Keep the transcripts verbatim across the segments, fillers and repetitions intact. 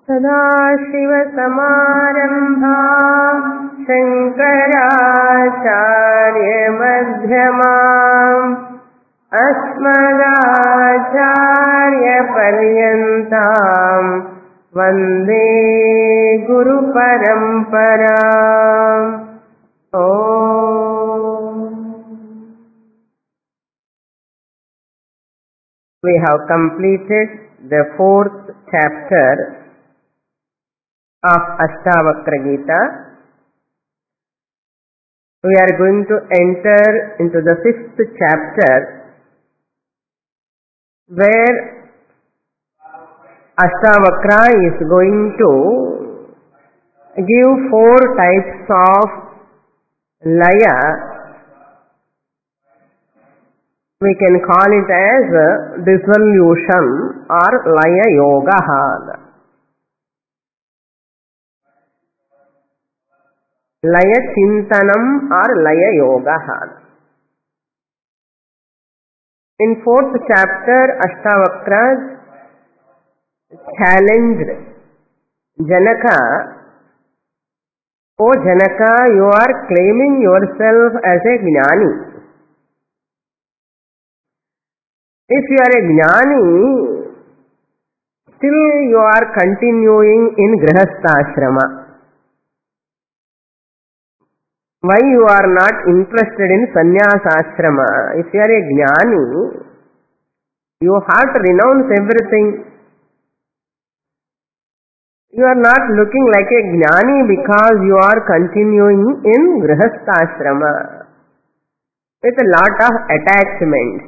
सदाशिवसमारम्भाम् शङ्कराचार्यमध्यमाम् अस्मदाचार्यपर्यन्ताम् वन्दे गुरुपरम्पराम्. Om. We have completed the fourth chapter of Ashtavakra Gita. We are going to enter into the fifth chapter, where Ashtavakra is going to give four types of laya. We can call it as dissolution or laya yoga. Laya chintanam or laya yoga. In fourth chapter, Ashtavakra challenged Janaka. O Janaka, you are claiming yourself as a Jnani. If you are a Jnani, still you are continuing in Grihastha-ashrama. Why you are not interested in Sannyasa-ashrama? If you are a Jnani, you have to renounce everything. You are not looking like a Jnani because you are continuing in Grihastha-ashrama with a lot of attachments.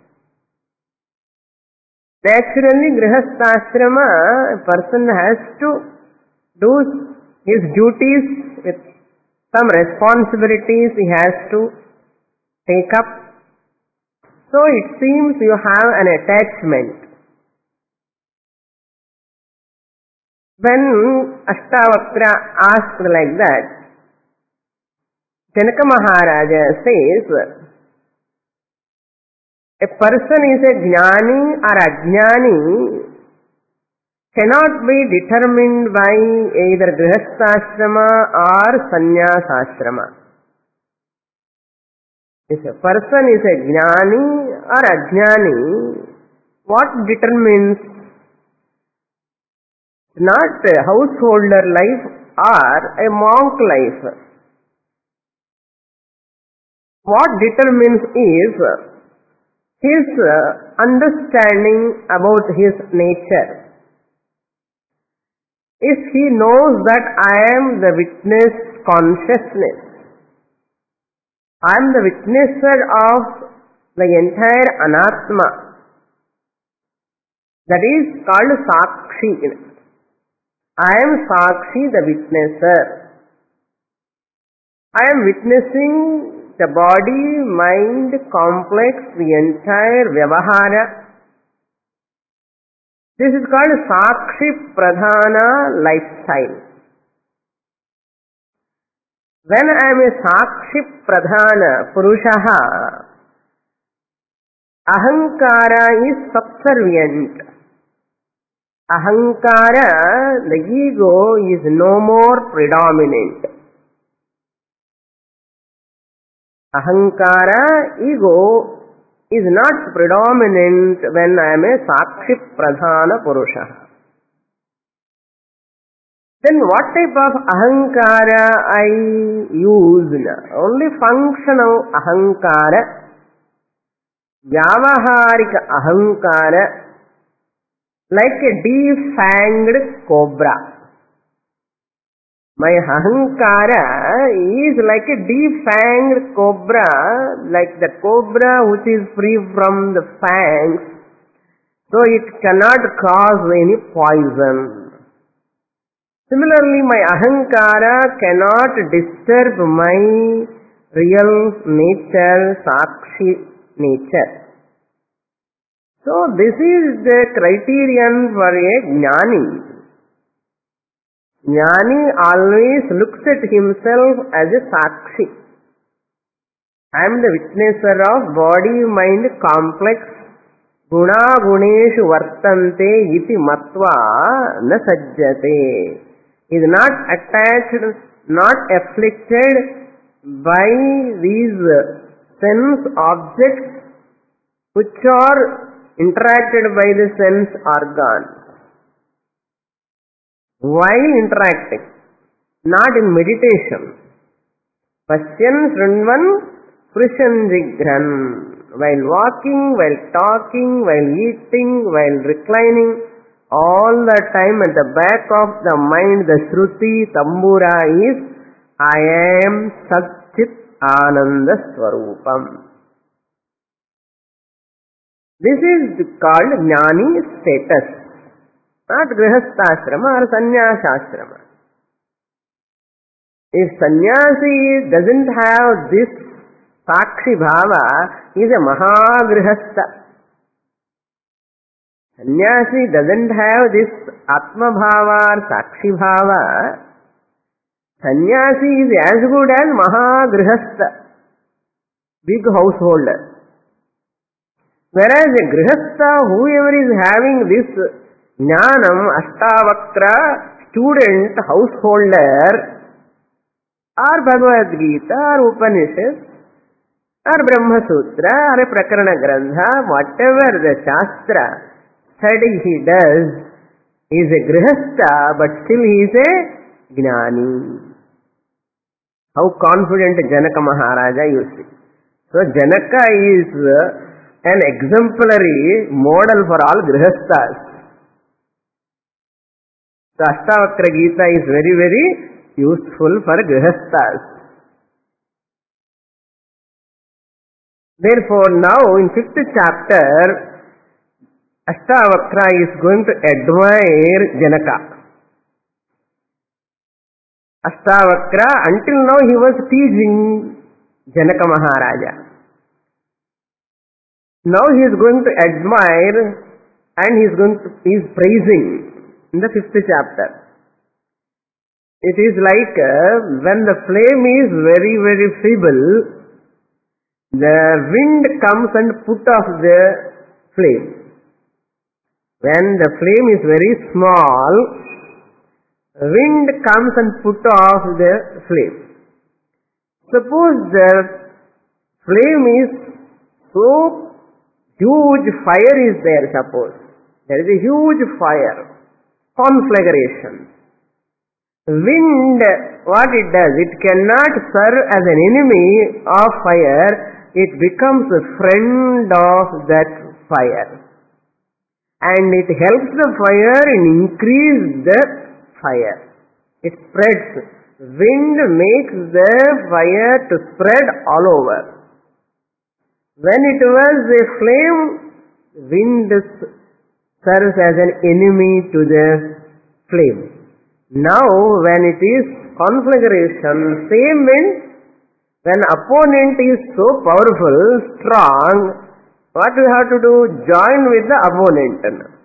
Naturally, Grihastha-ashrama, a person has to do his duties with some responsibilities he has to take up. So it seems you have an attachment. When Ashtavakra asked like that, Janaka Maharaja says, a person is a Jnani or Ajnani cannot be determined by either Grihastha-ashrama or Sannyasa-ashrama. If a person is a Jnani or Ajnani, what determines not a householder life or a monk life? What determines is his understanding about his nature. If he knows that I am the witness consciousness, I am the witnesser of the entire anatma, that is called Sakshi. I am Sakshi, the witnesser. I am witnessing the body, mind, complex, the entire Vyavahara. This is called Sakshi Pradhana lifestyle. When I am a Sakshi Pradhana Purushaha, Ahankara is subservient. Ahankara, the ego, is no more predominant. Ahankara, ego, is not predominant when I am a Sakshi Pradhana Purusha. Then what type of Ahankara I use? Only functional Ahankara, Vyavaharika Ahankara, like a defanged cobra. My Ahankara is like a defanged cobra, like the cobra which is free from the fangs, so it cannot cause any poison. Similarly, my Ahankara cannot disturb my real nature, Sakshi nature. So this is the criterion for a Jnani. Jnani always looks at himself as a Sakshi. I am the witnesser of body, mind, complex, guna guneshu vartante iti matva na sajjate. Is not attached, not afflicted by these sense objects which are interacted by the sense organs. While interacting, not in meditation. Pashyan Srinvan Prishan Jigran. While walking, while talking, while eating, while reclining, all the time at the back of the mind, the Shruti Tambura is, I am Satchit Ananda Swarupam. This is called Jnani status, not Grihasthashrama or Sannyasashrama. If sannyasi doesn't have this Sakshi Bhava, he is a Mahagrihastha. Sannyasi doesn't have this Atma Bhava or Sakshi Bhava. Sannyasi is as good as Mahagrihastha, big householder. Whereas a Grihastha, whoever is having this Jnanam, Ashtavakra, student, householder, or Bhagavad Gita, or Upanishad, or Brahma Sutra, or a Prakarana Grantha, whatever the Shastra study he does, he is a Grihastha, but still he is a Jnani. How confident Janaka Maharaja you see. So Janaka is an exemplary model for all Grihasthas. The Ashtavakra Gita is very, very useful for Grihasthas. Therefore, now in fifth chapter, Ashtavakra is going to admire Janaka. Ashtavakra, until now he was teasing Janaka Maharaja. Now he is going to admire and he is going to, he is praising in the fifth chapter. It is like uh, when the flame is very, very feeble, the wind comes and put off the flame. When the flame is very small, wind comes and put off the flame. Suppose the flame is so huge, fire is there, suppose. There is a huge fire, conflagration. Wind, what it does, it cannot serve as an enemy of fire, it becomes a friend of that fire. And it helps the fire and increase the fire. It spreads. Wind makes the fire to spread all over. When it was a flame, wind serves as an enemy to the flame. Now when it is conflagration, same wind, when opponent is so powerful, strong, what we have to do? Join with the opponent.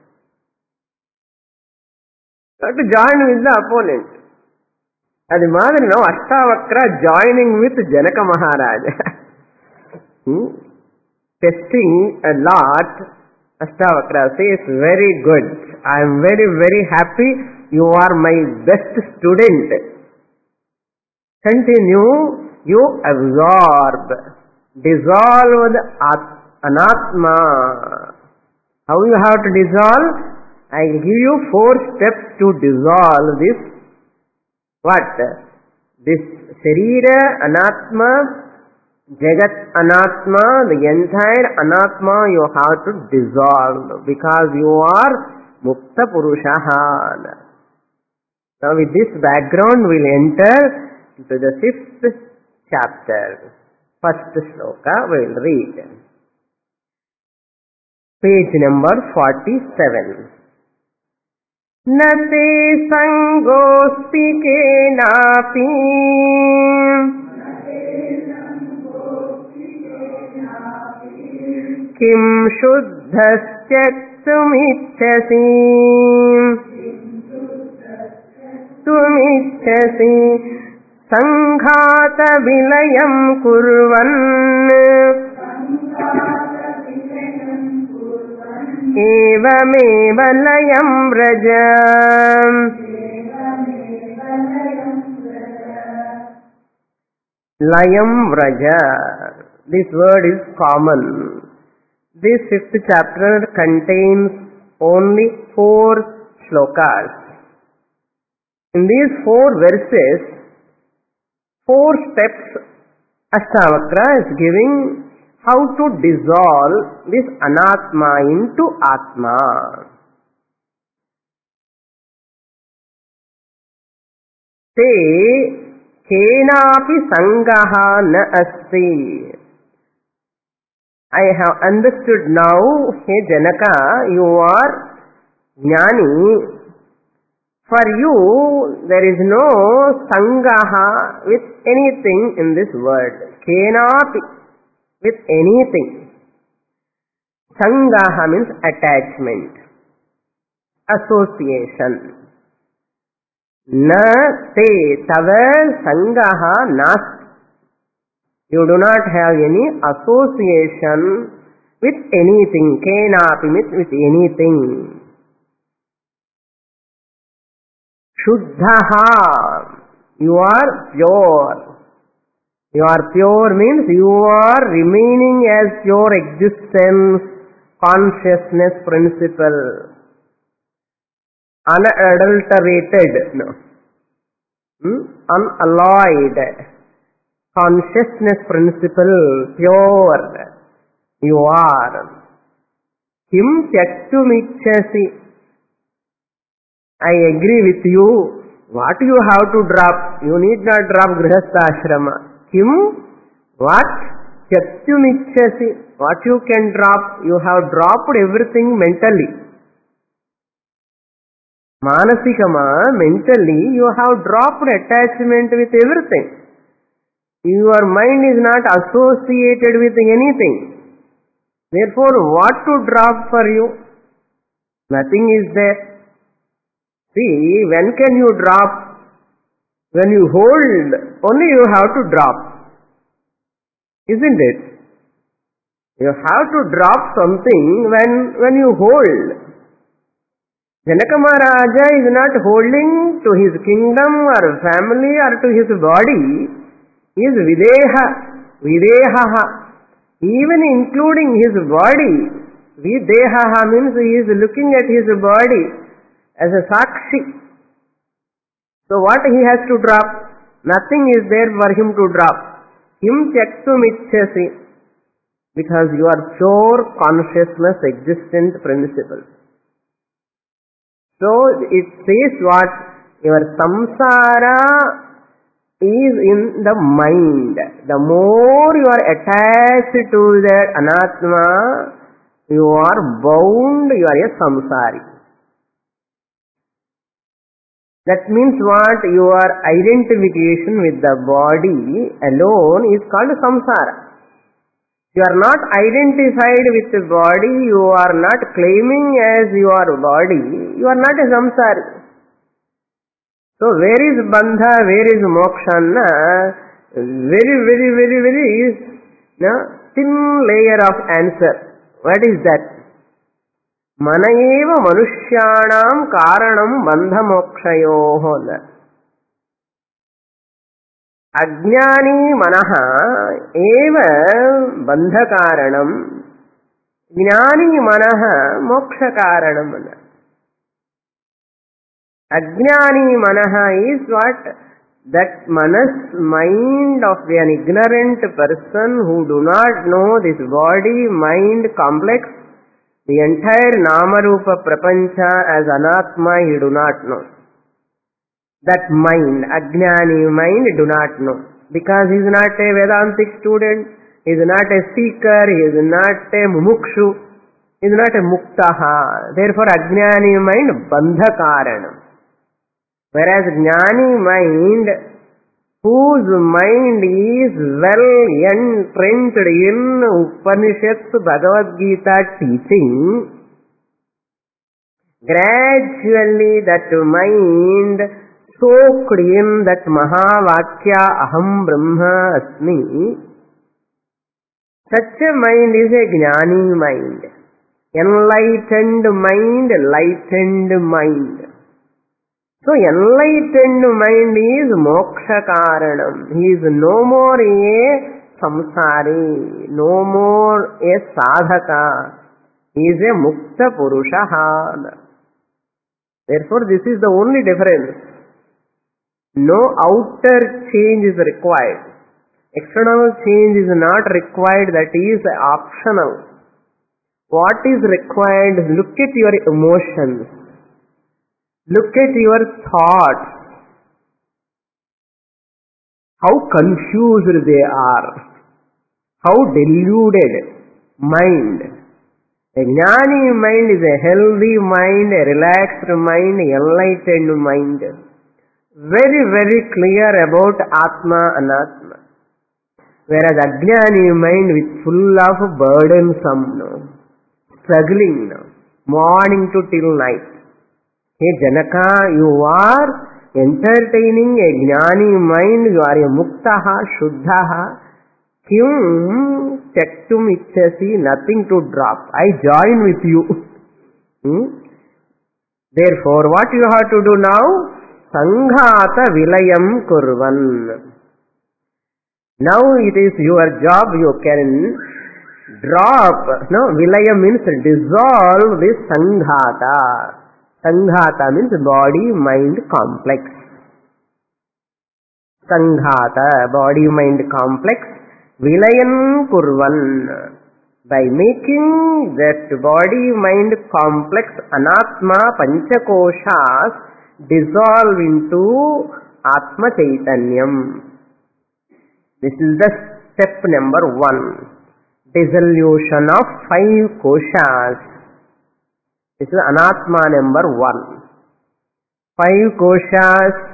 We have to join with the opponent. Adi madri now Ashtavakra joining with Janaka Maharaja. hmm? Testing a lot. Ashtavakra says, very good. I am very, very happy. You are my best student. Continue. You absorb. Dissolve the Anatma. How you have to dissolve? I will give you four steps to dissolve this. What? This Sharira, Anatma, Jagat Anatma, the entire Anatma you have to dissolve because you are Mukta Purushaha. Now with this background we will enter into the fifth chapter. First sloka we will read. Page number forty-seven. Nate sangosti kenapi kim shuddhasyaktumicchasi tumicchasi sanghata vilayam kurvan एवमेव लयं Vraj. Layam Vraja. This word is common. This fifth chapter contains only four shlokas. In these four verses, four steps Ashtavakra is giving how to dissolve this anatma into atma. Te kenapi sangaha na asti. I have understood now, hey Janaka, you are jnani. For you, there is no sangaha with anything in this word. Kenapi, with anything. Sangaha means attachment, association. Na te tava sangaha nasti. You do not have any association with anything. Kenapi means with anything. Shuddhaha, you are pure. You are pure means you are remaining as your existence, consciousness principle. Unadulterated, no. Hmm? Unalloyed. Consciousness principle, pure. You are. Kim tyaktumichasi. I agree with you. What you have to drop? You need not drop grihastha ashrama. Kim? What? Tyaktumichasi. What you can drop? You have dropped everything mentally. Manasikama, mentally, you have dropped attachment with everything. Your mind is not associated with anything. Therefore, what to drop for you? Nothing is there. See, when can you drop? When you hold, only you have to drop. Isn't it? You have to drop something when, when you hold. Janaka Maharaja is not holding to his kingdom or family or to his body. He is videha, videha. Even including his body. Videha means he is looking at his body as a sakshi. So what he has to drop? Nothing is there for him to drop. Kim tyaktum ichchasi. Because you are pure consciousness existent principle. So it says what? Your samsara is in the mind. The more you are attached to that anatma, you are bound, you are a samsari. That means what? Your identification with the body alone is called samsara. You are not identified with the body, you are not claiming as your body, you are not a samsari. So where is bandha, where is moksha? Very, very, very, very no, thin layer of answer. What is that? Mana eva manushyanam karanam bandha mokshayoho. Ajnani manaha eva bandha karanam, jnani manaha moksha karanam. Ajnani manaha is what? That manas, mind of an ignorant person who do not know this body, mind complex, the entire Namarupa Prapancha as Anatma he do not know. That mind, Ajnani mind, do not know. Because he is not a Vedantic student, he is not a seeker, he is not a mumukshu, he is not a muktaha. Therefore Ajnani mind, bandha karanam. Whereas Jnani mind, whose mind is well entrenched in Upanishads, Bhagavad Gita teaching, gradually that mind soaked in that Mahavakya Aham Brahma Asmi, such a mind is a Jnani mind. Enlightened mind, lightened mind. So enlightened mind is moksha karanam. He is no more a samsari, no more a sadhaka. He is a mukta purusha. Therefore, this is the only difference. No outer change is required. External change is not required, that is optional. What is required? Look at your emotions. Look at your thoughts. How confused they are. How deluded mind. A jnani mind is a healthy mind, a relaxed mind, enlightened mind. Very, very clear about Atma, Anatma. Whereas ajnani mind with full of burdensome, no? Struggling, no? Morning to till night. Hey Janaka, you are entertaining a jnani mind, you are a muktaha, shuddhaha. Kyum tektum ichasi, nothing to drop. I join with you. Hmm? Therefore, what you have to do now? Sanghata vilayam kurvan. Now it is your job, you can drop. No, vilayam means dissolve this sanghata. Sanghata means body-mind complex. Sanghata, body-mind complex. Vilayan kurvan, by making that body-mind complex anatma panchakoshas dissolve into Atma Chaitanyam. This is the step number one. Dissolution of five koshas. This is anatma number one. Five koshas.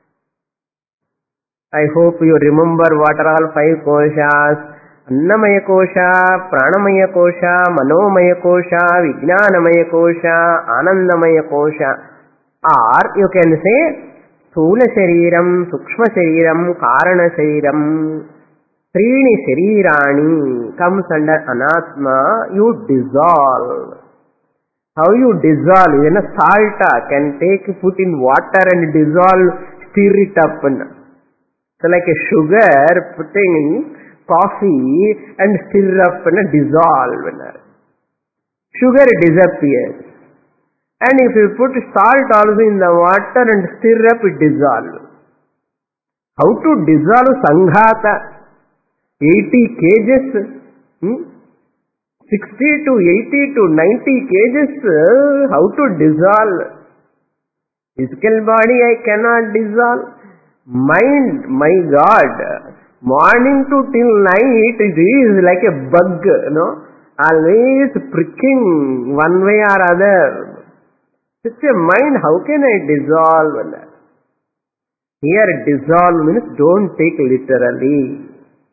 I hope you remember what are all five koshas. Annamaya kosha, pranamaya kosha, manomaya kosha, vijnanamaya kosha, anandamaya kosha. Or you can say sthula shariram, sukshma shariram, karana shariram. Trini sharirani comes under anatma. You dissolve. How you dissolve? Even a salt can take, put in water and dissolve, stir it up. So like a sugar putting in coffee and stir up and dissolve. Sugar disappears. And if you put salt also in the water and stir up, it dissolves. How to dissolve sanghata? eighty kilograms, hmm? sixty to eighty to ninety kilograms, how to dissolve? Physical body I cannot dissolve. Mind, my God, morning to till night it is like a bug, you know, always pricking one way or other. Such a mind, how can I dissolve? Here dissolve means don't take literally.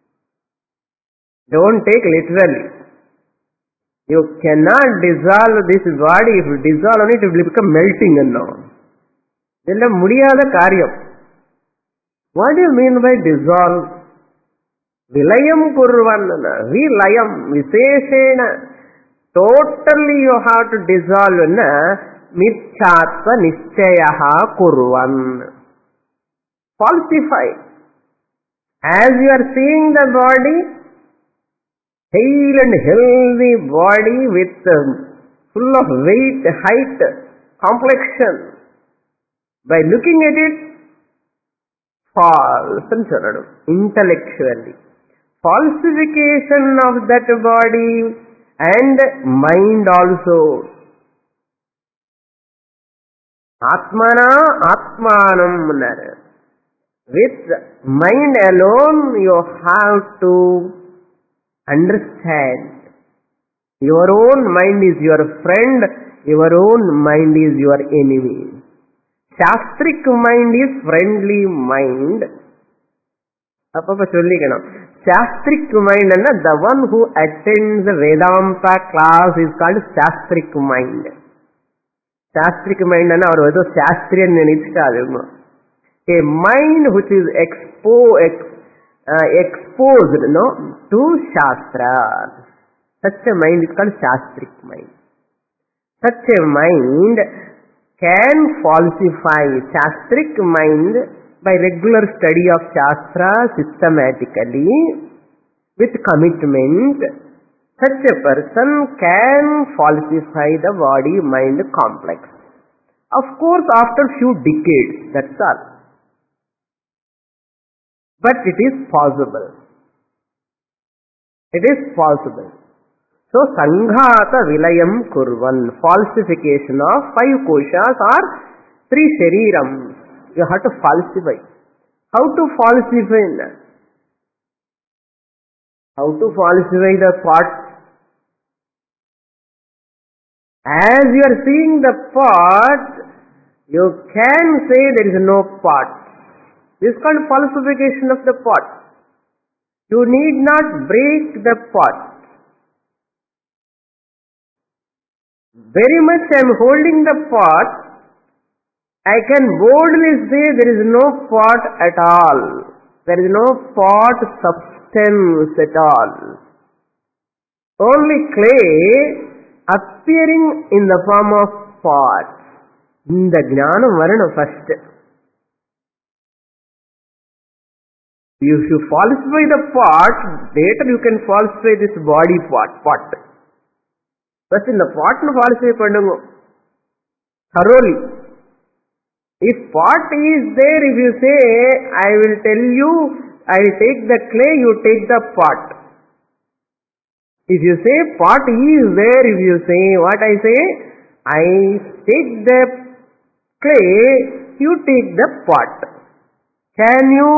Don't take literally. You cannot dissolve this body. If you dissolve it, it will become melting and now. Then mudiyada karyam. What do you mean by dissolve? Vilayam kurvanana, vilayam, viseshena. Totally you have to dissolve na mithyatva nischyaha kurvan. Falsify. As you are seeing the body, hale and healthy body with um, full of weight, height, complexion. By looking at it, false and intellectually. Falsification of that body and mind also. Atmana Atmanam. With mind alone you have to understand. Your own mind is your friend, your own mind is your enemy. Shastric mind is friendly mind. Appa sollikana. Shastric mind anna the one who attends the Vedanta class is called Shastric mind. Shastric mind anna avaru edo Shastriyan nenitkaadu. A mind which is expo, ex, uh, exposed no, to Shastra. Such a mind is called Shastric mind. Such a mind can falsify shastric mind by regular study of Shastra systematically with commitment. Such a person can falsify the body-mind complex. Of course, after few decades, that's all. But it is possible. It is possible. So, sanghata vilayam kurvan, falsification of five koshas or three sharirams. You have to falsify. How to falsify? How to falsify the pot? As you are seeing the pot, you can say there is no pot. This is called falsification of the pot. You need not break the pot. Very much I am holding the pot. I can boldly say there is no pot at all. There is no pot substance at all. Only clay appearing in the form of pot. In the jnanam varana first. If you falsify the pot, later you can falsify this body pot. pot. First in the pot no falsify pannungo. Thoroughly. If pot is there, if you say, I will tell you, I will take the clay, you take the pot. If you say pot is there, if you say what I say, I take the clay, you take the pot. Can you?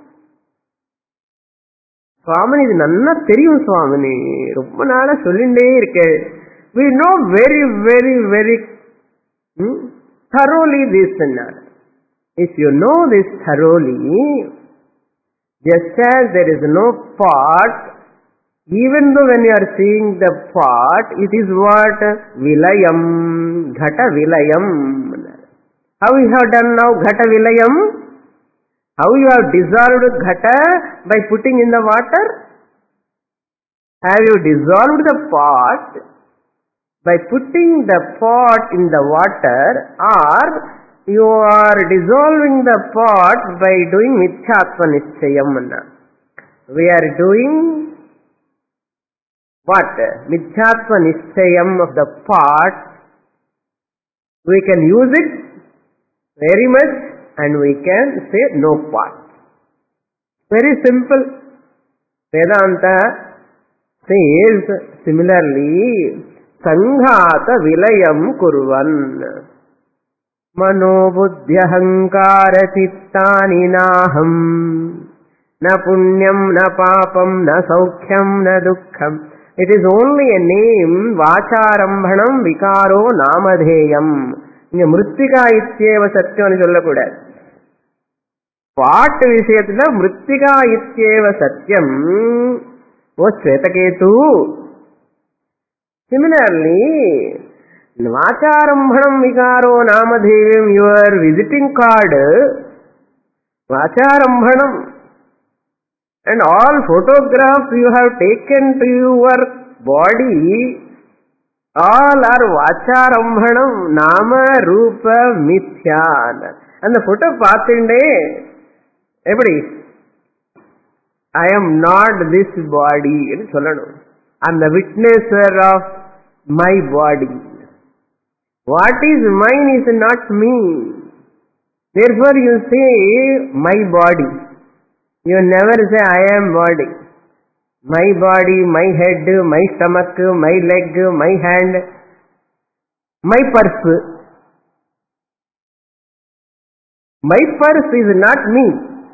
Swamini, இது நல்லா தெரியும் சுவாமினி, ரொம்ப நாளா சொல்லிண்டே இருக்கேன். We know very, very, very hmm, thoroughly this and that. If you know this thoroughly, just as there is no pot, even though when you are seeing the pot, it is what? Vilayam, Ghata Vilayam. How you have done now Ghata Vilayam? How you have dissolved Ghata by putting in the water? Have you dissolved the pot by putting the pot in the water, or you are dissolving the pot by doing Mithyattva Nischayam? We are doing what? Mithyattva Nischayam of the pot. We can use it very much and we can say no pot. Very simple. Vedanta says similarly, sanghata vilayam kurvan manobuddhyahankara chittani naham na punyam na papam na saukhyam na dukkham. It is only a name, vacharambhanam vikaro namadheyam. இங்க மிருத்திகா இத்யேவ சத்தியம் சொல்லக்கூடாது. பாட்டு விஷயத்துல மிருத்திகா இத்யேவ சத்தியம். ஓ Shvetaketu. Similarly, vacharambhanam vikaro namadheyam, your visiting card, vacharambhanam, and all photographs you have taken to your body, all are vacharambhanam, nama, rupa, mithya. And the photo paathinde, everybody, I am not this body. I am the witnesser of my body. What is mine is not me. Therefore you say my body. You never say I am body. My body, my head, my stomach, my leg, my hand, my purse. My purse is not me.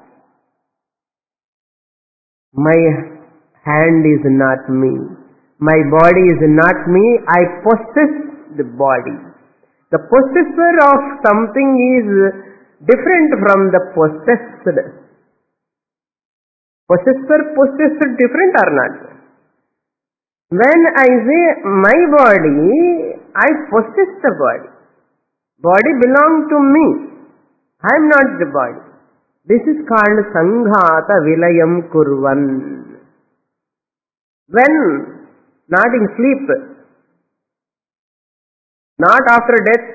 My hand is not me. My body is not me. I possess the body. The possessor of something is different from the possessed. Possessor, possessed, different or not? When I say my body, I possess the body. Body belongs to me. I am not the body. This is called sanghata vilayam kurvan. When not in sleep, not after death.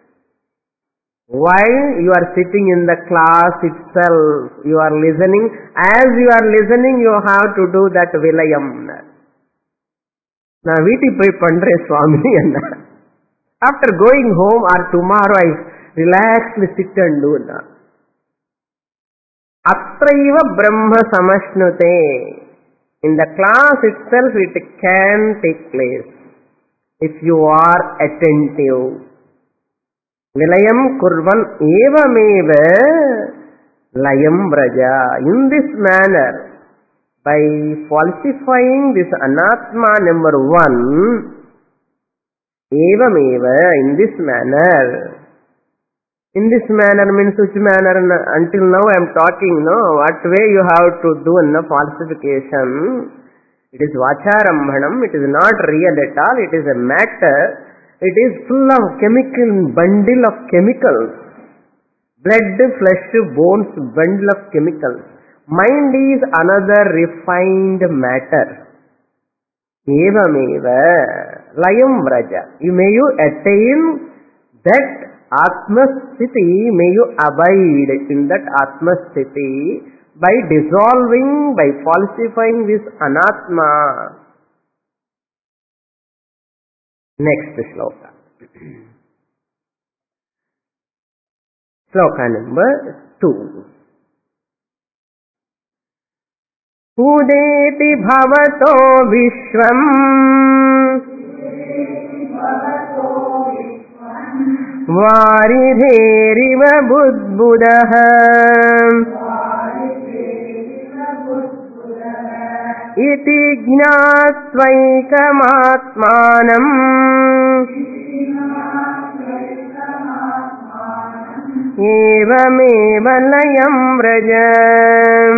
While you are sitting in the class itself, you are listening. As you are listening, you have to do that vilayam. Na veeti poi pandre Swami anna. After going home or tomorrow, I relaxedly sit and do na. Atraiva Brahma samashnute. In the class itself, it can take place if you are attentive. Vilayam kurvan evameva layam vraja. In this manner, by falsifying this anatma number one, evameva, in this manner. In this manner means which manner? Until now I am talking, no? What way you have to do in the falsification? It is vacharambhanam, it is not real at all, it is a matter. It is full of chemical, bundle of chemicals. Blood, flesh, bones, bundle of chemicals. Mind is another refined matter. Evameva layam vraja. You may you attain that Atma Sthiti, may you abide in that Atma Sthiti by dissolving, by falsifying this Anatma. Next shloka. Shloka number two. Udeti bhavato vishvam varidheriva budbudaha iti jnatvaikamatmanam evameva layam vrajam.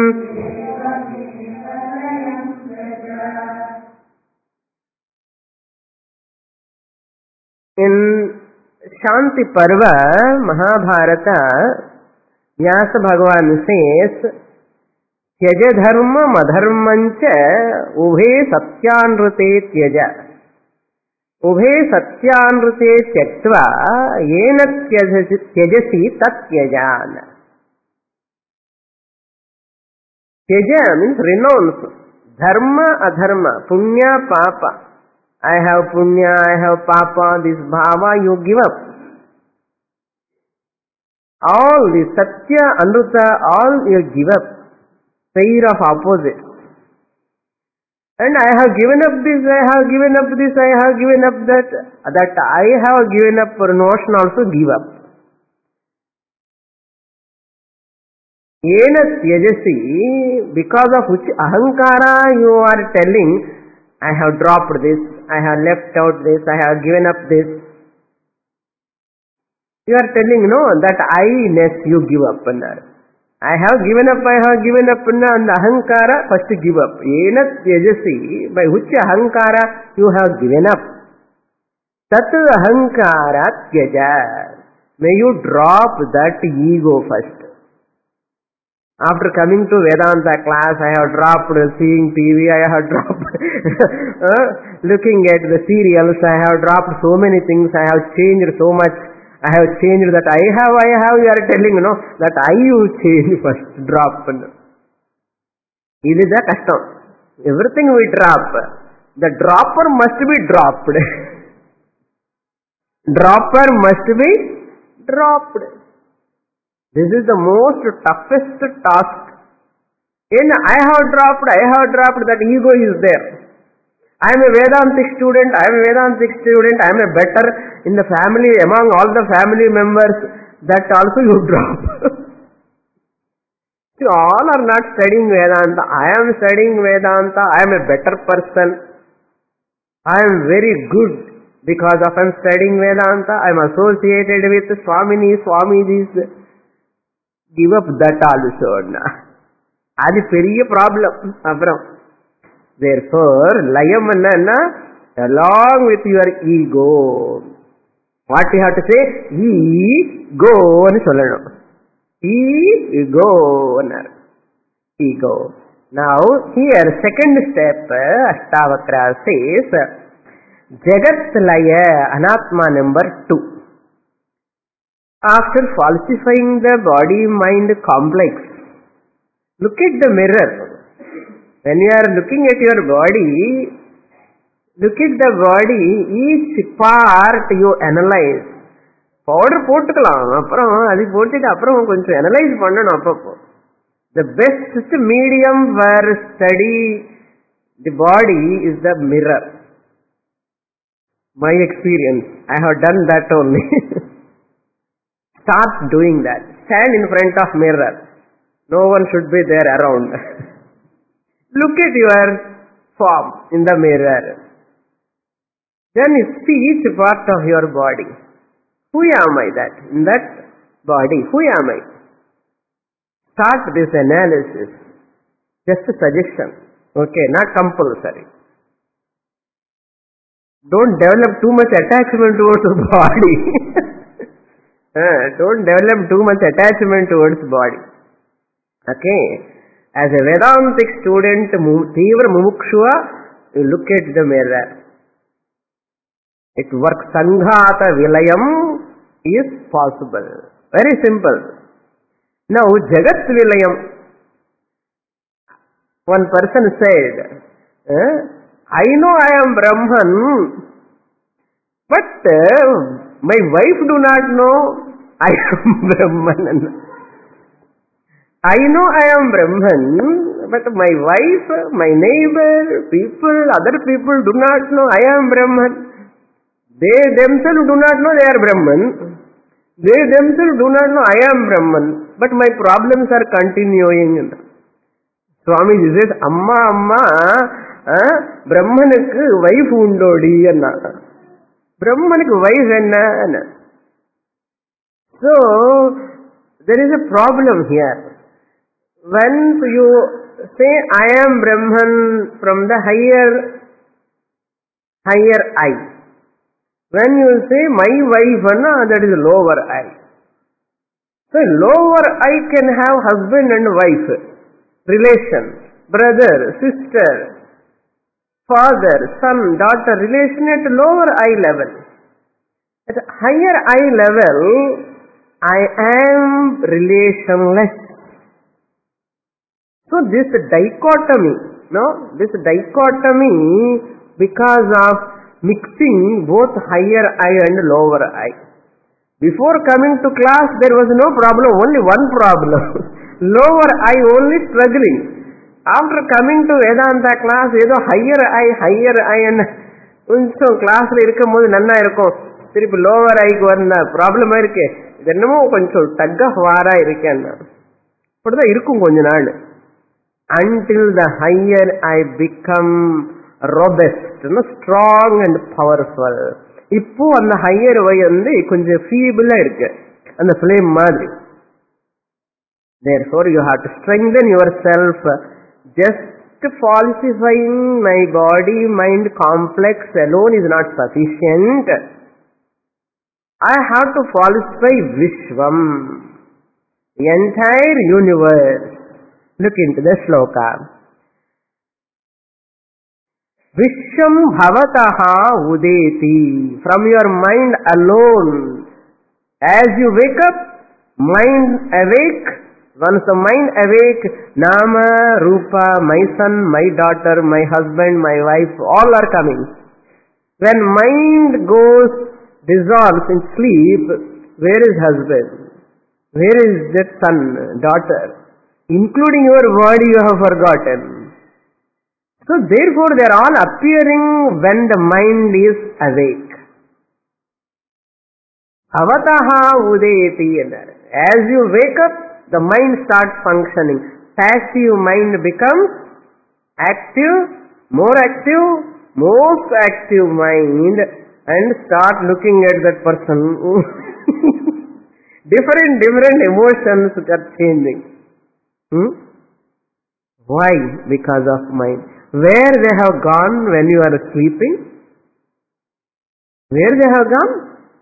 In Shanti Parva, Mahabharata, Vyasa Bhagavan says, Tyaja dharma madharmancha ubhe satyanrute tyaja. Ubhe satyanrute tyaktva yena tyajasi tat tyajana. Tyaja means renounce. Dharma adharma, punya papa. I have punya, I have papa, this bhava you give up. All this satya, anruta, all you give up. Pair of opposites. And I have given up this, I have given up this, I have given up that. That I have given up for notion also give up. Yena tyajasi, because of which ahankara you are telling, I have dropped this, I have left out this, I have given up this. You are telling, no, that I-ness you give up. I have given up, I have given up, and the ahankara first give up. Yena tyajasi, by which ahankara you have given up. Tat ahankara tyaja. May you drop that ego first. After coming to Vedanta class, I have dropped seeing T V, I have dropped uh, looking at the serials, I have dropped so many things, I have changed so much, I have changed that I have, I have, you are telling, you know, that I you change first, drop. This is the custom. Everything we drop. The dropper must be dropped. Dropper must be dropped. This is the most toughest task. In I have dropped, I have dropped, that ego is there. I am a Vedantic student, I am a Vedantic student, I am a better in the family, among all the family members, that also you drop. See, all are not studying Vedanta. I am studying Vedanta, I am a better person. I am very good because of I am studying Vedanta, I am associated with Swamini, Swamijis. Give up that also. That is a very problem. Therefore, layam along with your ego. What you have to say? Ego. Ego. Ego. Now, here, second step, Ashtavakra says, Jagat Laya, Anatma number two. After falsifying the body-mind complex, look at the mirror. When you are looking at your body, look at the body, each part you analyze. Powder போட்டுக்கலாம், அப்புறம் அது போட்டுட்டு அப்புறம் கொஞ்சம் analyse பண்ணணும் அப்பப்போ. The best medium for study the body is the mirror. My experience, I have done that only. Start doing that. Stand in front of mirror. No one should be there around. Look at your form in the mirror. Then you see each part of your body. Who am I that? In that body, who am I? Start this analysis. Just a suggestion. Okay, not compulsory. Don't develop too much attachment towards the body. uh, don't develop too much attachment towards the body. Okay. As a Vedantic student, Tivra Mumukshua, you look at the mirror. It works. Sanghata Vilayam is possible. Very simple. Now, Jagat Vilayam. One person said, eh, I know I am Brahman, but uh, my wife do not know I am Brahman. I know I am Brahman, but my wife, my neighbor, people, other people do not know I am Brahman. They themselves do not know they are Brahman. They themselves do not know I am Brahman, but my problems are continuing. Swamiji says, Amma, Amma, uh, Brahmanukku wife undodi anna. Brahmanukku wife enna. So, there is a problem here. When you say, I am Brahman from the higher, higher I. When you say, my wife, that is lower I. So, lower I can have husband and wife, relation, brother, sister, father, son, daughter, relation at lower I level. At higher I level, I am relationless. So, this dichotomy, no, this dichotomy because of mixing both higher I and lower I. Before coming to class, there was no problem, only one problem. Lower I only struggling. After coming to Vedanta class, ஏதோ higher I, higher I and கொஞ்சம் கிளாஸ்ல இருக்கும் போது நன்னா இருக்கும். திருப்பி lower I க்கு வந்த ப்ராப்ளமா இருக்கு. இது என்னமோ கொஞ்சம் டக் ஆஃப் வாரா இருக்கேன். இப்படிதான் இருக்கும் கொஞ்ச நாள். Until the higher I become robust, strong and powerful. இப்போ அந்த higher I வந்து கொஞ்சம் feeble-ஆ இருக்கு. அந்த flame மாதிரி. Therefore, you have to strengthen yourself. Just falsifying my body mind complex alone is not sufficient. I have to falsify Vishwam, the entire universe. Look into the shloka. Vishwam bhavataha udeti. From your mind alone, as you wake up, mind awake. Once the mind awake, Nama, Rupa, my son, my daughter, my husband, my wife, all are coming. When mind goes, dissolves in sleep, where is husband? Where is that son, daughter? Including your body you have forgotten. So therefore they are all appearing when the mind is awake. Avataha udeti. As you wake up, the mind starts functioning. Passive mind becomes active, more active, most active mind, and start looking at that person. different, different emotions are changing. Hmm? Why? Because of mind. Where they have gone when you are sleeping? Where they have gone?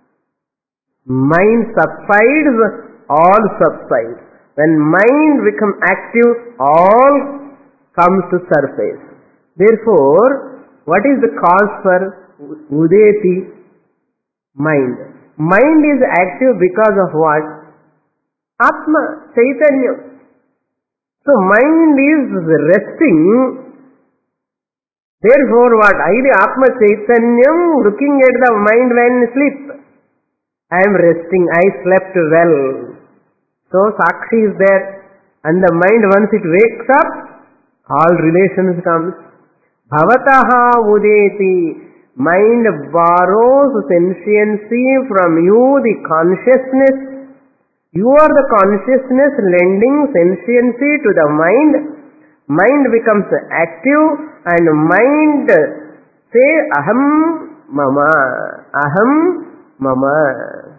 Mind subsides, all subsides. When mind becomes active, all comes to surface. Therefore, what is the cause for udeti, mind. Mind is active because of what? Atma, Chaitanya. So mind is resting. Therefore what? I the Atma Chaitanyam looking at the mind when sleep. I am resting, I slept well. So Sakshi is there. And the mind, once it wakes up, all relations comes. Bhavataha udeti. Mind borrows sentiency from you, the consciousness. You are the consciousness lending sentiency to the mind. Mind becomes active and mind say aham mama, aham mama.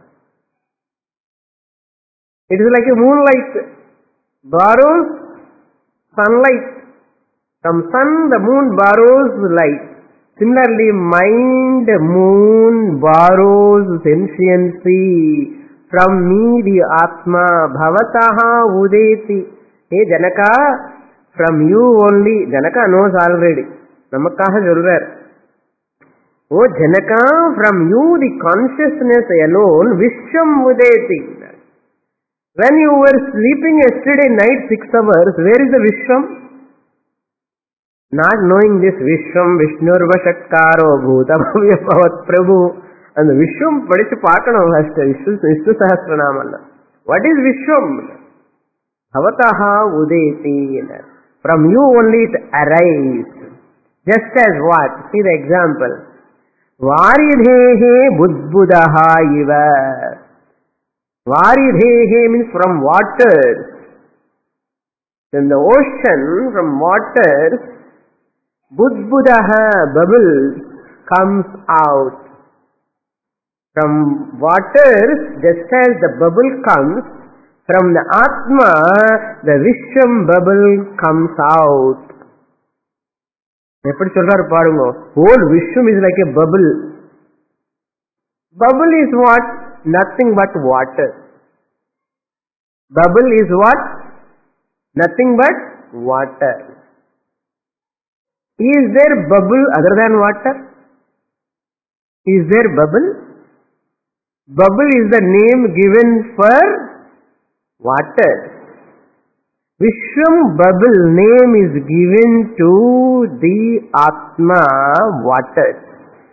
It is like a moonlight borrows sunlight. From sun the moon borrows light. Similarly, mind, moon borrows sentiency from me, the Atma. Bhavataha udeti. Hey Janaka, from you only. Janaka knows already. Namakaha Julver. Oh Janaka, from you the consciousness alone, Vishwam udeti. When you were sleeping yesterday night six hours, where is the Vishwam? Not knowing this Vishwam, Vishnurva Shatkaro, Bhutabhavya Bhavat Prabhu, and the Vishwam Padichu Pakana Vishnu Sahasranamana. What is Vishwam? Bhavataha udeti. From you only it arises. Just as what? See the example. Varidhehe budbudaha iva. Varidhehe means from waters. Then the ocean, from waters, budbudaha, bubbles, comes out. From waters, just as the bubble comes, from the Atma, the Vishwam bubble comes out. Eppadi solrar paarugo. Whole Vishwam is like a bubble. Bubble is what? Nothing but water. Bubble is what? Nothing but water. Is there bubble other than water? Is there bubble? Bubble is the name given for water. Vishwam bubble name is given to the Atma, water.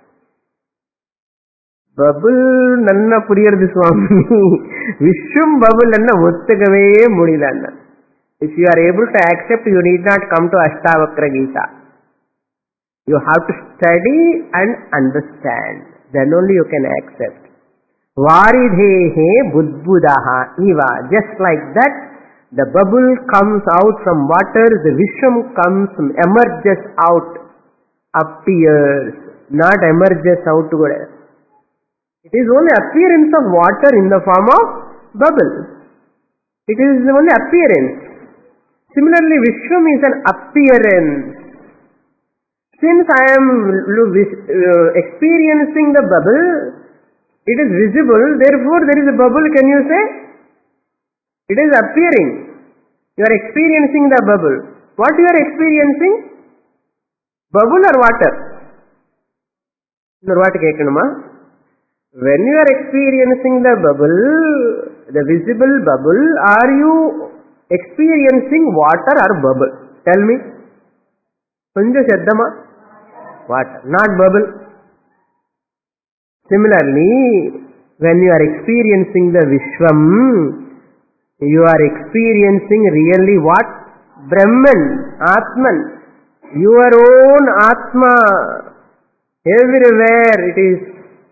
Bubble nanna puriyaradu Swami. Vishwam bubble nanna ottagave mudila. If you are able to accept, you need not come to Ashtavakra Gita. You have to study and understand. Then only you can accept. Varidhehe budbudaha iva. Just like that, the bubble comes out from water, the Vishwam comes, emerges out, appears, not emerges out. It is only appearance of water in the form of bubble. It is only appearance. Similarly, Vishwam is an appearance. Since I am experiencing the bubble, it is visible, therefore there is a bubble, can you say? It is appearing. You are experiencing the bubble. What you are experiencing? Bubble or water? When you are experiencing the bubble, the visible bubble, are you experiencing water or bubble? Tell me. Kunja Shaddama? Water, not bubble. Similarly, when you are experiencing the Vishwam, you are experiencing really what? Brahman, Atman, your own Atma. Everywhere it is.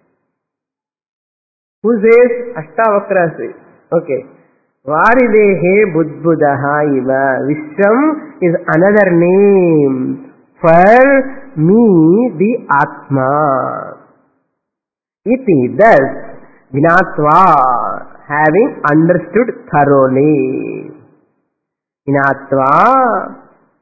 Who says? Ashtavakra says. Okay. Varidehe budbudaha iva. Vishwam is another name for me, the Atma. Iti, thus, Vinatva, having understood thoroughly. Vinatva,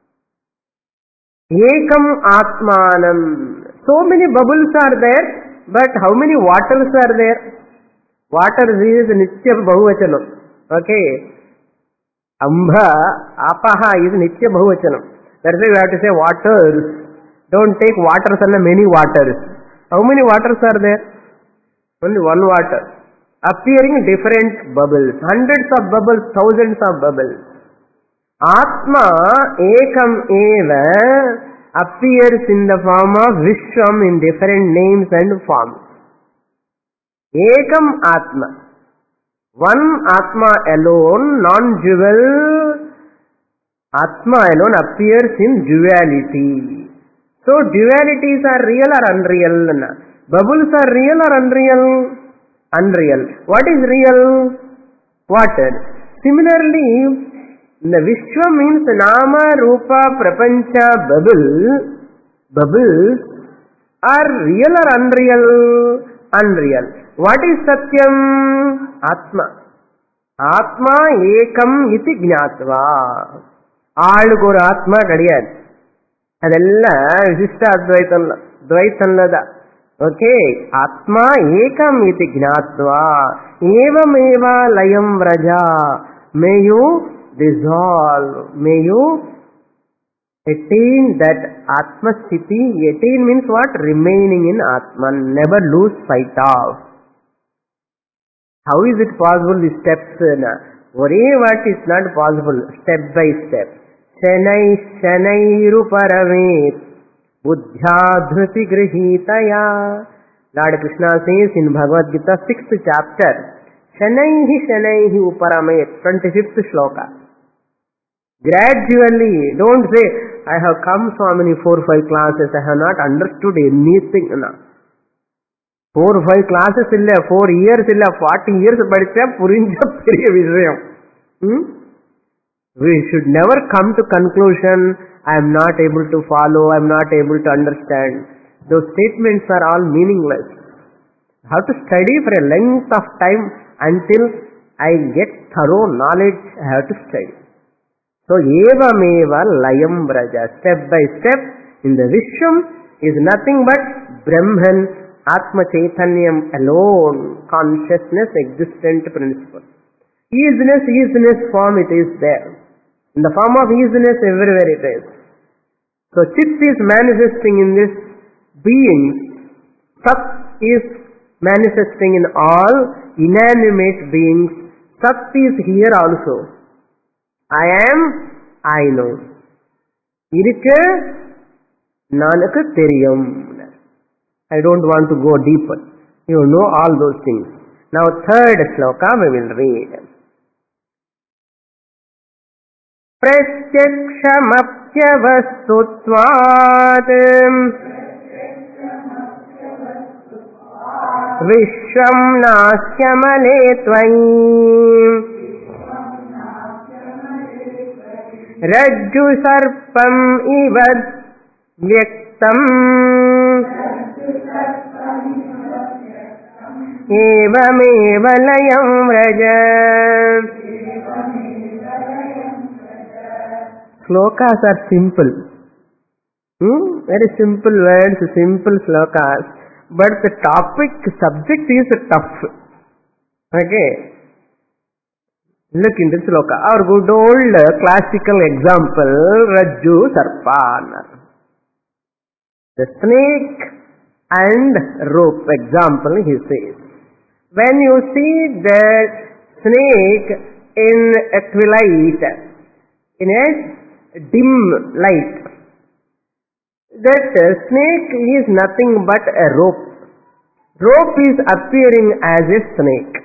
Ekam Atmanam. So many bubbles are there, but how many waters are there? Water is Nitya Bahuvachanam. Okay. Ambha, Apaha is Nitya Bahuvachanam. That's why we have to say waters. Don't take waters and many waters. How many waters are there? Only one water. Appearing different bubbles. Hundreds of bubbles, thousands of bubbles. Atma ekam eva appears in the form of Vishwam in different names and forms. Ekam Atma. One Atma alone, non-dual Atma alone appears in duality. So dualities are real or unreal? Bubbles are real or unreal? Unreal. What is real? Water. Similarly, the Vishwa means Nama, Rupa, Prapancha, bubble. Bubbles are real or unreal? Unreal. What is Satyam? Atma. Atma ekam iti jnatva. Aalugor Atma kadiyad. Adella Vishishta Advaitam Dvaitamlada. Okay. Atma ekam iti jnatva. Evam eva layam vraja. May you dissolve. May you attain that Atma Sthiti. Attain means what? Remaining in Atman. Never lose sight of. How is it possible? The steps. Ore what is not possible. Step by step. Shanai shanairu paravet. Buddhya dhruti grihitaya. Lord Krishna says in Bhagavad Gita sixth chapter. Shanaihi shanaihi uparamet. twenty-fifth shloka. Gradually, don't say, I have come so many four five classes, I have not understood anything. No. Four five classes illa, four years illa, forty years padcha purinja periya vishayam. Hmm? We should never come to conclusion, I am not able to follow, I am not able to understand. Those statements are all meaningless. I have to study for a length of time until I get thorough knowledge, I have to study. So, evameva layam braja. Step by step, in the Vishwam is nothing but Brahman, Atma Chaitanyam alone, consciousness, existent principle. Easiness, easiness form it is there. In the form of easiness, everywhere it is. So, Chit is manifesting in this beings. Sat is manifesting in all inanimate beings. Sat is here also. I am, I know. Irukku, nanakku theriyum. I don't want to go deeper. You know all those things. Now third shloka we will read. Pratyakshamatyavastutvat Vishwam nasyamale tvai Rajju sarpam ivad vyaktam evameva layam vraja. Slokas are simple. Hmm? Very simple words, simple slokas. But the topic, subject is tough. Okay. Look into sloka. Our good old classical example, Rajju Sarpa. The snake and rope example, he says. When you see the snake in a twilight, in a dim light, that snake is nothing but a rope. Rope is appearing as a snake.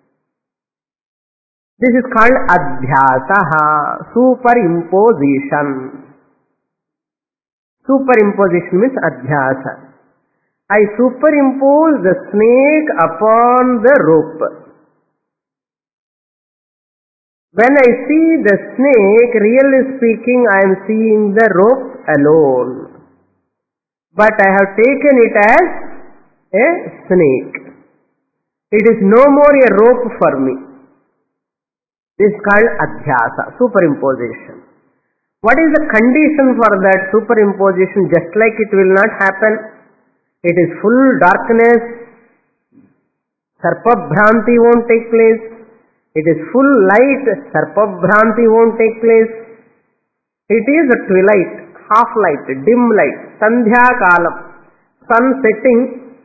This is called adhyasaha, superimposition. Superimposition means adhyasa. I superimpose the snake upon the rope. When I see the snake, really speaking, I am seeing the rope alone. But I have taken it as a snake. It is no more a rope for me. This is called adhyasa, superimposition. What is the condition for that superimposition? Just like it will not happen. It is full darkness. Sarpabhranti won't take place. It is full light. Sarpabhranti won't take place. It is a twilight, half light, dim light, sandhya kalam, sun setting,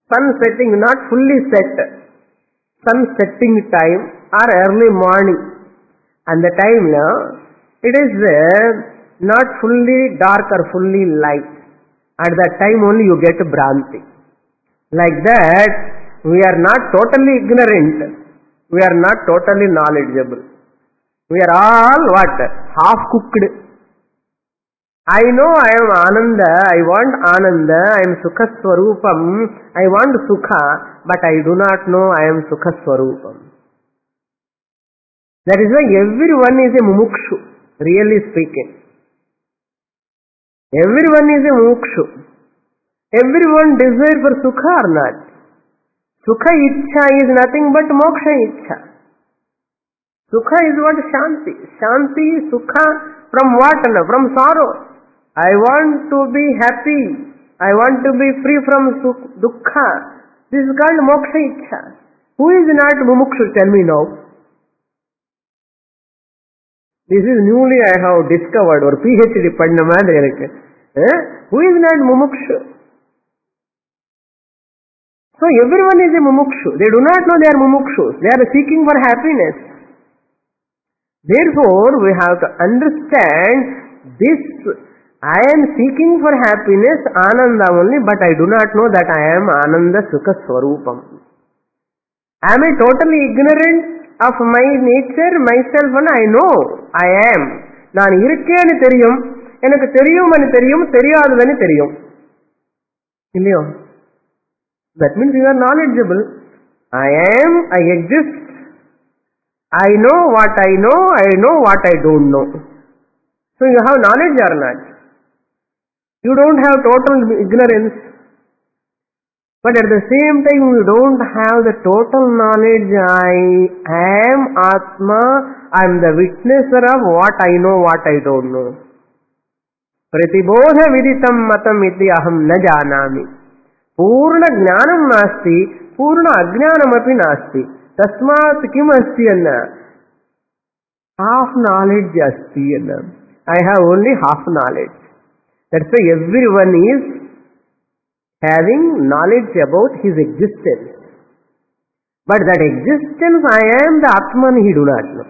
sun setting, not fully set, sun setting time or early morning. And the time now, it is uh, not fully dark or fully light. At that time only you get Bhranti. Like that, we are not totally ignorant. We are not totally knowledgeable. We are all what? Half cooked. I know I am Ananda, I want Ananda, I am Sukha Swarupam, I want Sukha, but I do not know I am Sukha Swarupam. That is why everyone is a mumukshu, really speaking. Everyone is a mumukshu. Everyone desires for Sukha or not. Sukha Ichha is nothing but Moksha Ichha. Sukha is what? Shanti. Shanti, Sukha, from what? From sorrow. I want to be happy. I want to be free from dukkha. This is called Moksha Ichha. Who is not mumukshu? Tell me now. This is newly I have discovered, or PhD padna madre. Eh? Who is not mumukshu? So everyone is a mumukshu. They do not know they are mumukshus. They are seeking for happiness. Therefore, we have to understand this. I am seeking for happiness, Ananda only, but I do not know that I am Ananda Sukha Swarupam. Am I totally ignorant of my nature, myself? And I know I am. நான் இருக்கேன்னு தெரியும், எனக்கு தெரியும் అని தெரியும், தெரியாததுன்னு தெரியும். இல்லையோ? That means you are knowledgeable. I am, I exist. I know what I know, I know what I don't know. So you have knowledge or not? You don't have total ignorance. But at the same time, you don't have the total knowledge. I am Atma, I am the witnesser of what I know, what I don't know. Pratibodha viditam matam iti aham na janami. Purna jnanam nasti, purna ajnanam api nasti. Tasmat kim asti anna? Half knowledge asti anna. I have only half knowledge. That's why everyone is having knowledge about his existence. But that existence, I am the Atman, he do not know.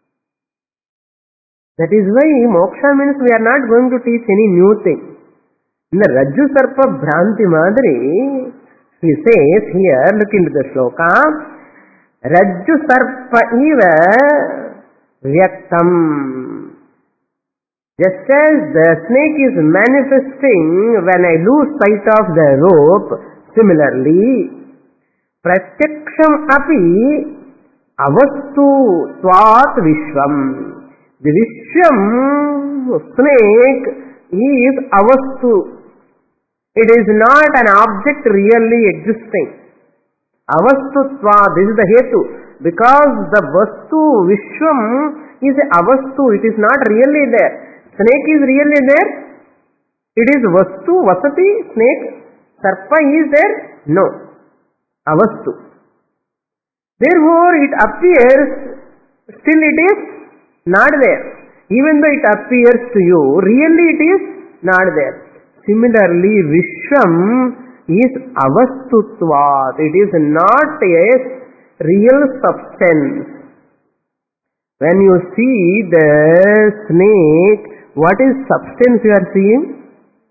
That is why moksha means we are not going to teach any new thing. In the Rajju Sarpa Bhranti Madri, he says here, look into the shloka, Rajju Sarpa eva vyaktam. Just as the snake is manifesting when I lose sight of the rope, similarly, pratyaksham api avastu swat vishvam. The vishvam, snake, is avastu. It is not an object really existing. Avastutva, this is the hetu. Because the vastu, vishwam, is avastu. It is not really there. Snake is really there. It is vastu, vasati, snake. Sarpa is there? No. Avastu. Therefore, it appears, still it is not there. Even though it appears to you, really it is not there. Similarly, Vishwam is avastutvat. It is not a real substance. When you see the snake, what is substance you are seeing?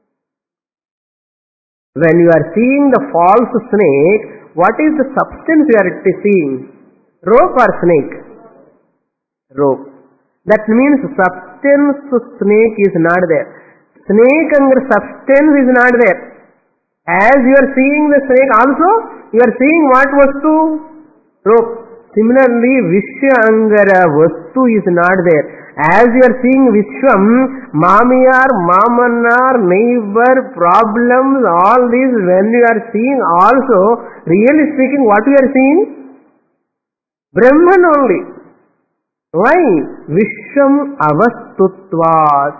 When you are seeing the false snake, what is the substance you are seeing? Rope or snake? Rope. That means substance snake is not there. Snake under substance is not there. As you are seeing the snake also, you are seeing what vastu? Rope. Similarly, Vishya Angara vastu is not there. As you are seeing Vishwam, Mamiyar, Mamanar, neighbor, problems, all these, when you are seeing also, really speaking, what you are seeing? Brahman only. Why? Vishwam avastutvat.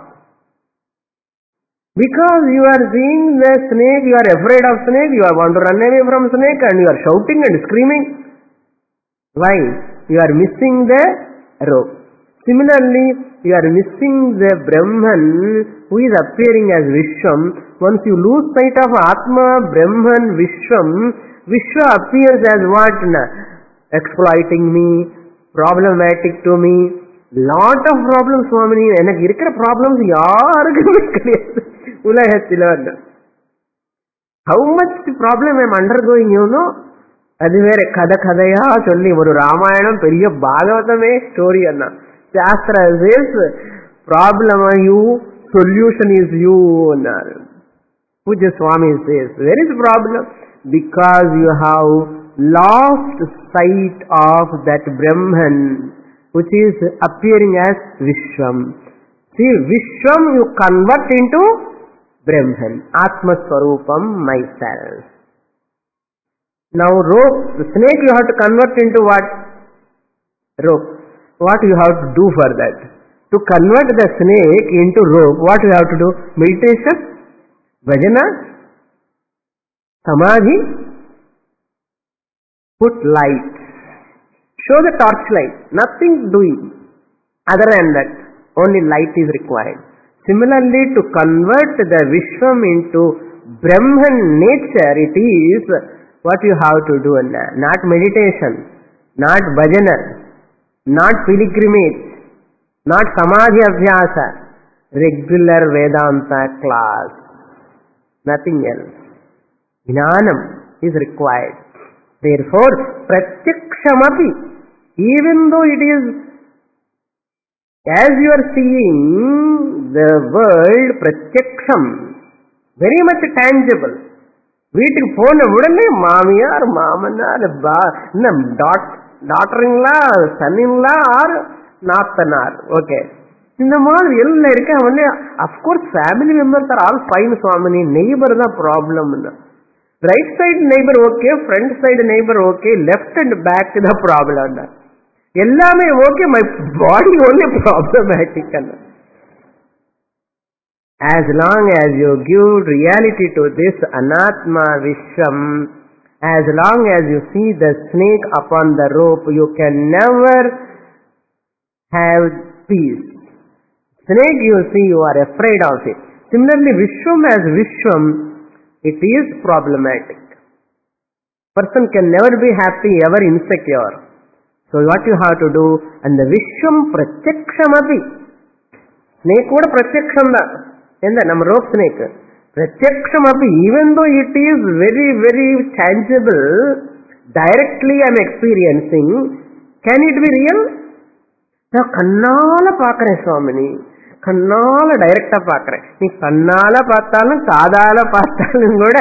Because you are seeing the snake, you are afraid of snake, you want to run away from snake and you are shouting and screaming. Why? You are missing the rope. Similarly, you are missing the Brahman who is appearing as Vishwam. Once you lose sight of Atma, Brahman, Vishwam, Vishwa appears as what? Exploiting me, problematic to me. Lot of problems, Swamini. எனக்கு இருக்கிற problems யாருக்குமே கிடையாது உலகத்தில். How much problem I am undergoing, you know? அது வேற கதை கதையா சொல்லி ஒரு ராமாயணம் பெரிய பாகவதமே ஸ்டோரி அண்ணா. சாஸ்திர says problem you, solution is you அண்ணாரு. Puja Swami says, where is the problem? Because you have lost sight of that Brahman which is appearing as Vishwam. See, Vishwam you convert into Brahman, Atma Swarupam, myself. Now rope, the snake you have to convert into what? Rope. What you have to do for that? To convert the snake into rope, what you have to do? Meditation, bhajana, samadhi, put light. Show the torchlight. Nothing doing. Other than that, only light is required. Similarly, to convert the Vishwam into Brahman nature, it is what you have to do. Not meditation, not bhajana, not pilgrimage, not samadhi abhyasa, regular Vedanta class. Nothing else. Jnanam is required. Therefore, pratyakshamapi, even though it is, as you are seeing the world, pratyaksham, very much tangible. வீட்டுக்கு போன உடனே மாமியார் மாமனார் daughter in law son in law or நாத்தனார், okay, இந்த மாதிரி எல்லாம் இருக்கு. அவனே of course family members are all fine Swamini, neighbour தான் problem. Right side neighbour okay, front side neighbour okay, left and back தான் ப்ராப்ளம். எல்லாமே okay, my body only problematic. As long as you give reality to this Anatma Vishwam, as long as you see the snake upon the rope, you can never have peace. Snake you see, you are afraid of it. Similarly, Vishwam as Vishwam, it is problematic. Person can never be happy, ever insecure. So what you have to do? And the Vishwam pratyakshamapi. Snake kuda pratyaksham da. And the number of snake. Pratyakshamapi, even though it is very, very tangible, directly I am experiencing, can it be real? Now, kannala paakare Swamini. Kannala directa paakare. Nee kannala paathalum, kaadala paathalum kuda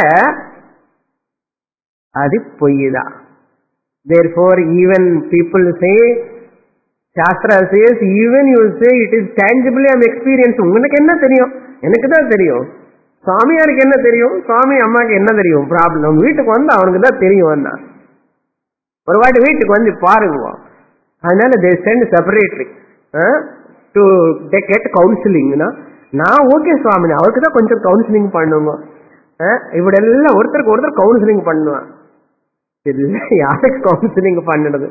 adi poyida. Therefore, even people say, Shastra says, even you say it is tangibly I am experiencing. Ungalku enna theriyum? எனக்கு தான் தெரியும். சாமியாருக்கு என்ன தெரியும்? சுவாமி அம்மாக்கு என்ன தெரியும்? Problem வீட்டுக்கு வந்து அவனுக்கு தான் தெரியும். அண்ணா ஒரு வாட்டி வீட்டுக்கு வந்து பாருங்க. அதனால they send separately to get counseling. நான் ஓகே சுவாமி, அவருக்கு தான் கொஞ்சம் கவுன்சிலிங் பண்ணுங்க. இவடெல்லாம் ஒருத்தருக்கு ஒருத்தர் கவுன்சிலிங் பண்ணுவான். யாருக்கு கவுன்சிலிங் பண்ணுறது?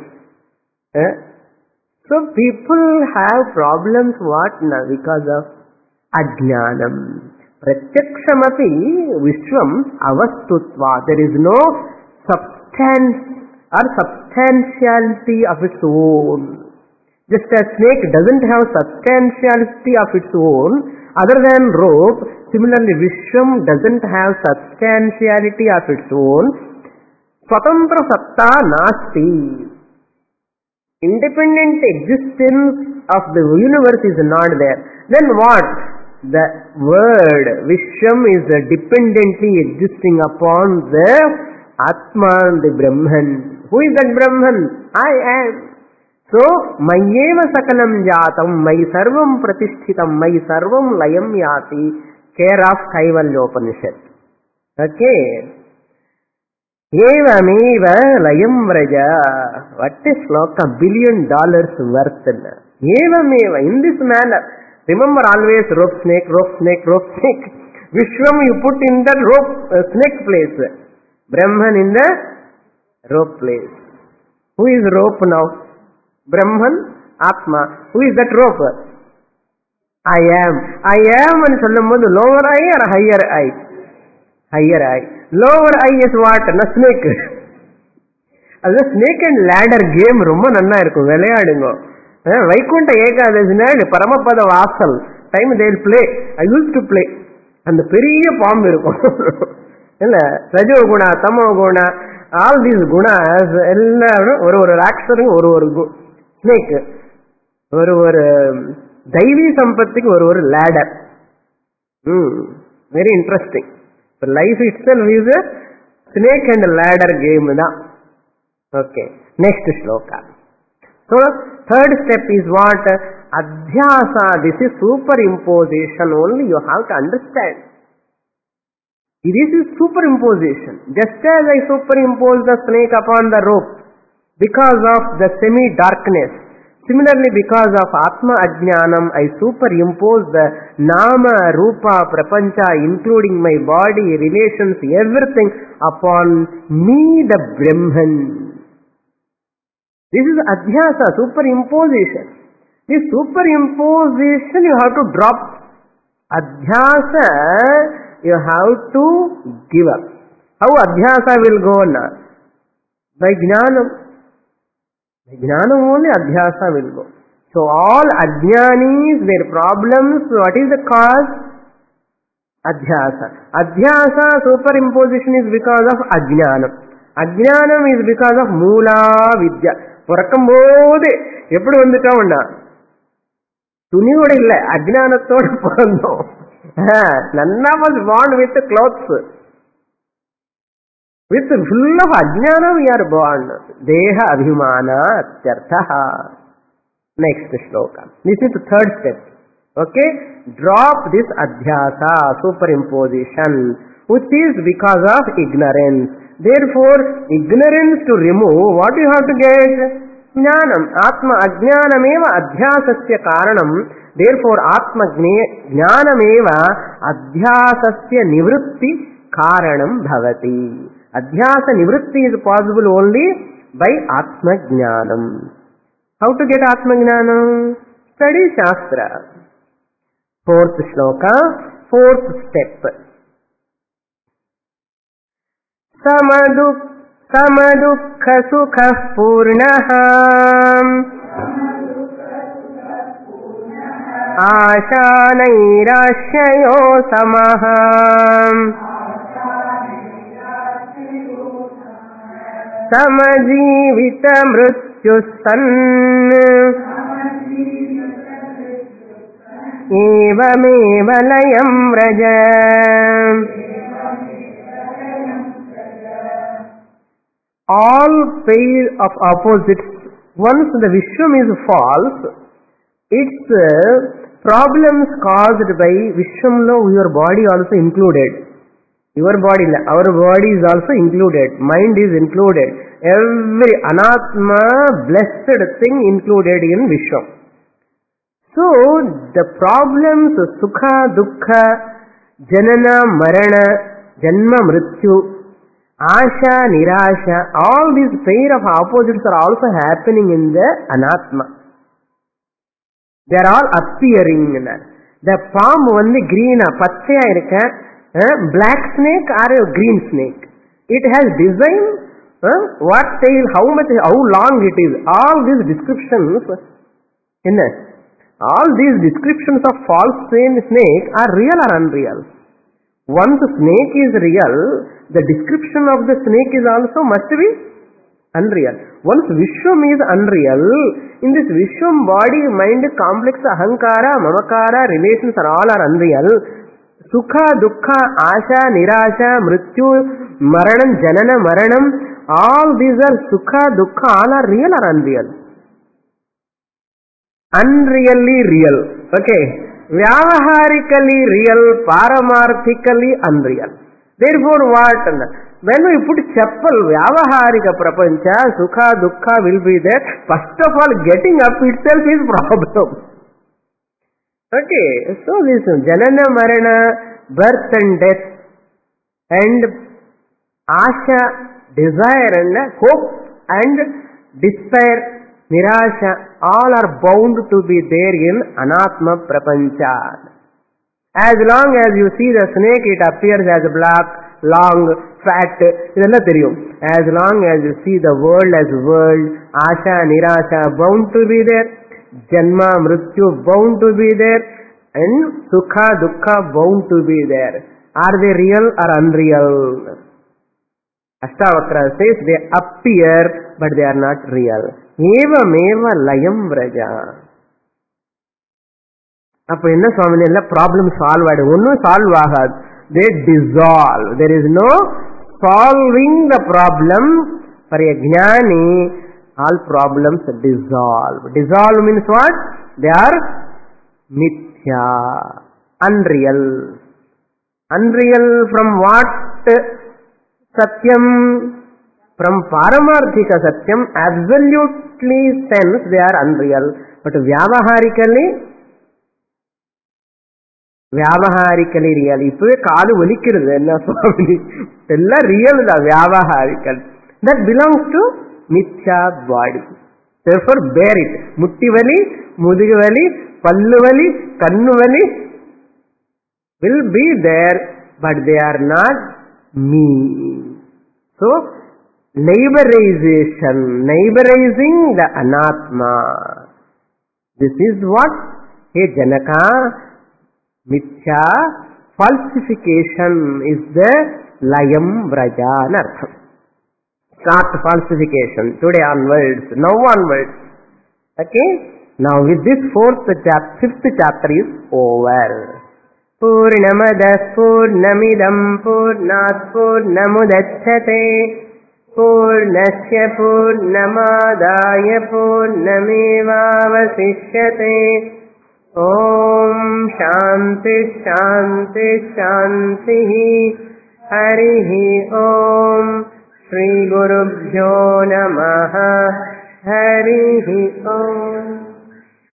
So people have problems what now? Because of Ajnanam. Pratyakshamapi Vishwam avastutva. There is no substance or substantiality of its own. Just as snake doesn't have substantiality of its own other than rope, similarly Vishwam doesn't have substantiality of its own. Swatantra satta nasti. Independent existence of the universe is not there. Then what? The word Vishwam is dependently existing upon the Atma, the Brahman. Who is that Brahman? I am. So, Mayeva Sakalam Jatam, Mayi Sarvam Pratishthitam, Mayi Sarvam Layam Yati, care of Kaivalyopanishad. Okay. Evameva Layam Vraja. What is sloka? Billion dollars worth. Evameva, in this manner. Remember always rope snake, rope snake, rope snake. Vishwam you put in that rope uh, snake place. Brahman in the rope place. Who is rope now? Brahman, Atma. Who is that rope? I am. I am and sollumbodhu lower eye or higher eye? Higher eye. Lower eye is what? Na snake. அது snake and ladder game ரொம்ப நல்லா இருக்கும், விளையாடுங்க. வைகுண்ட ஏகாதசினா பரமபத வாசல் time they'll play. I used to play. அந்த பெரிய பாம்பு இருக்கும் இல்ல, ரஜோ குணா தமோ குணா ஆல் தீஸ் குணாஸ் எல்லாரும் ஒரு ஒரு ராக்ஷரும் ஒரு ஒரு ஸ்னேக், ஒரு ஒரு தெய்வீ சம்பத்திக்கு ஒரு ஒரு ladder. Very interesting. Life itself is a snake and ladder game தான். Okay, next sloka. So third step is what? Adhyasa. This is superimposition only. You have to understand. This is superimposition. Just as I superimpose the snake upon the rope because of the semi-darkness, similarly because of Atma Ajnanam, I superimpose the Nama, Rupa, Prapancha, including my body, relations, everything upon me, the Brahman. This is Adhyasa, superimposition. This superimposition you have to drop. Adhyasa you have to give up. How Adhyasa will go on? By Jnanam. By Jnanam only Adhyasa will go. So all Ajnanis, their problems, what is the cause? Adhyasa. Adhyasa, superimposition is because of Ajnanam. Ajnanam is because of Moola Vidya. பிறக்கும்போது எப்படி வந்துட்டோம்னா துணியோட இல்ல, அஜ்ஞானத்தோட பிறந்தோம். None of us born with clothes. With full of ajnana we are born. Deha abhimana atyartha. Next shloka. This is the third step. Okay? Drop this adhyasa, superimposition, which is because of ignorance. Therefore, ignorance to remove, what you have to get? Jnanam. Atma ajnanameva adhyasasya karanam. Therefore, Atma jnanameva adhyasasya nivritti karanam bhavati. Adhyasa nivritti is possible only by Atma jnanam. How to get Atma jnanam? Study Shastra. Fourth shloka, fourth step. Samadu samadukha sukha purnaha आशानैराश्ययो समः समजीवित मृत्युस्सन् एवमेव लयं Vraj. All pair of opposites, once the Vishwam is false, its uh, problems caused by Vishwamlo, your body also included. Your body, our body is also included. Mind is included. Every anatma, blessed thing included in Vishwam. So, the problems, sukha, dukkha, janana, marana, janma, mrityu, asha, nirasha, all these pair of opposites are also happening in the anatma. They are all appearing. The palm only green, pathya irukka, black snake or a green snake. It has design, what tail, how much, how long it is. All these descriptions, all these descriptions of false snake are real or unreal. Once snake is real, the description of the snake is also must be unreal. Once Vishwam is unreal, in this Vishwam body, mind, complex, ahankara, mamakara, relations are all are unreal. Sukha, dukkha, asha, nirasha, mrityu, maranam, janana, maranam, all these are sukha, dukkha, all are real or unreal? Unreally real. Okay. Vyavaharically real, paramarthically unreal. Therefore what? When we put chappal, vyavaharika prapancha, sukha, dukkha will be there. First of all, getting up itself is problem. Okay, so this janana, marana, birth and death, and asha, desire and hope and despair, nirasha, all are bound to be there in anatma prapancha. As long as you see the snake, it appears as black. long, fat, இதெல்லாம் தெரியும். As long as you see the world as world, asha, nirasha bound to be there, janma, mrityu bound to be there, and sukha, dukkha bound to be there. Are they real or unreal? Ashtavakra says they appear but they are not real. Eva meva layam vraja. அப்ப என்ன சுவாமி எல்லாம் problem solve ஆயிடும்? ஒன்னும் solve ஆகாது. They dissolve. There is no solving the problem. For a jnani, all problems dissolve. Dissolve means what? They are mithya, unreal. Unreal from what satyam? From paramarthika satyam, absolutely sense they are unreal. But vyavaharically, vyavaharically real. இப்பவே காது ஒலிக்கிறது என்ன சுவாமி, எல்லாம் real தான், vyavaharically. That belongs to mithya body. Therefore bear it. முட்டி வலி, முதுகு வலி, பல்லு வலி, கண்ணு வலி will be there, but they are not me. So neighborization, neighborizing the anatma. This is what, hey Janaka, mithya falsification is the layam vraja anartham. Start falsification today onwards, now onwards. Okay, now with this fourth chapter, fifth chapter is over. Purnamadah purnamidam purnat purnamudachyate purnasya purnamadaya purnamevavasishyate. Om Shanti Shanti Shanti. Harihi Om. Shri Gurubhyo Namaha. Harihi Om.